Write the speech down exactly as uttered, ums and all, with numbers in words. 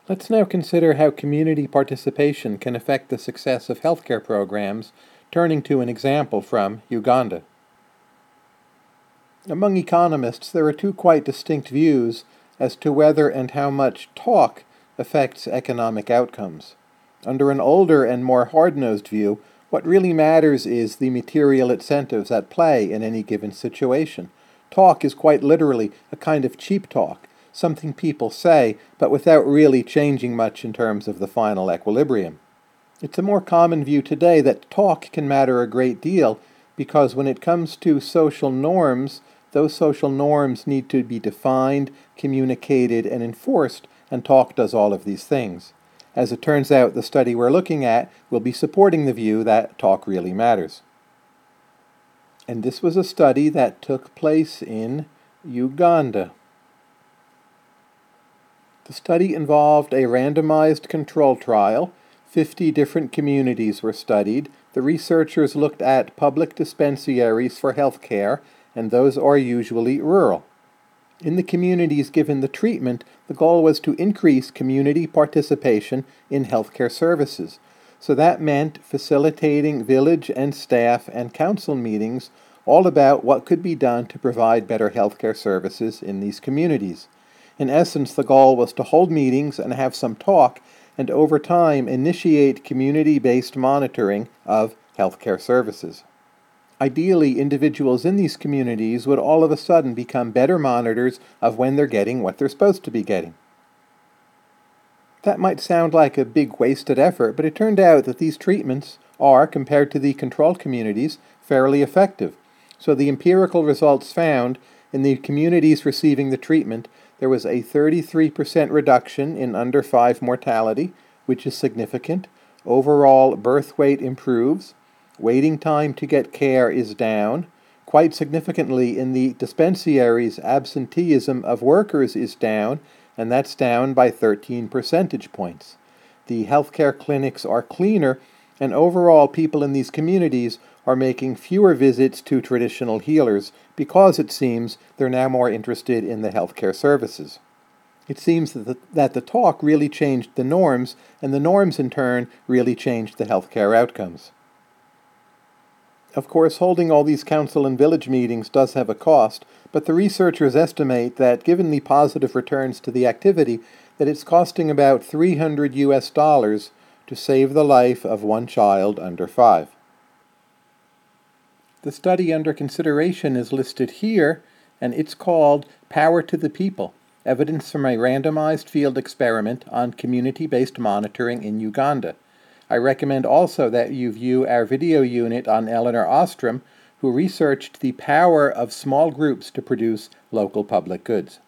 Let's now consider how community participation can affect the success of healthcare programs, turning to an example from Uganda. Among economists, there are two quite distinct views as to whether and how much talk affects economic outcomes. Under an older and more hard-nosed view, what really matters is the material incentives at play in any given situation. Talk is quite literally a kind of cheap talk, something people say, but without really changing much in terms of the final equilibrium. It's a more common view today that talk can matter a great deal, because when it comes to social norms, those social norms need to be defined, communicated, and enforced, and talk does all of these things. As it turns out, the study we're looking at will be supporting the view that talk really matters. And this was a study that took place in Uganda. The study involved a randomized control trial. Fifty different communities were studied. The researchers looked at public dispensaries for health care, and those are usually rural. In the communities given the treatment, the goal was to increase community participation in healthcare services. So that meant facilitating village and staff and council meetings all about what could be done to provide better healthcare services in these communities. In essence, the goal was to hold meetings and have some talk, and over time initiate community-based monitoring of healthcare services. Ideally, individuals in these communities would all of a sudden become better monitors of when they're getting what they're supposed to be getting. That might sound like a big wasted effort, but it turned out that these treatments are, compared to the control communities, fairly effective. So the empirical results found in the communities receiving the treatment, there was a thirty-three percent reduction in under five mortality, which is significant. Overall birth weight improves. Waiting time to get care is down. Quite significantly, in the dispensaries, absenteeism of workers is down, and that's down by thirteen percentage points. The healthcare clinics are cleaner, and overall people in these communities are making fewer visits to traditional healers because, it seems, they're now more interested in the healthcare services. It seems that the, that the talk really changed the norms, and the norms in turn really changed the healthcare outcomes. Of course, holding all these council and village meetings does have a cost, but the researchers estimate that given the positive returns to the activity, that it's costing about three hundred U S dollars to save the life of one child under five. The study under consideration is listed here, and it's called Power to the People, Evidence from a Randomized Field Experiment on Community-Based Monitoring in Uganda. I recommend also that you view our video unit on Eleanor Ostrom, who researched the power of small groups to produce local public goods.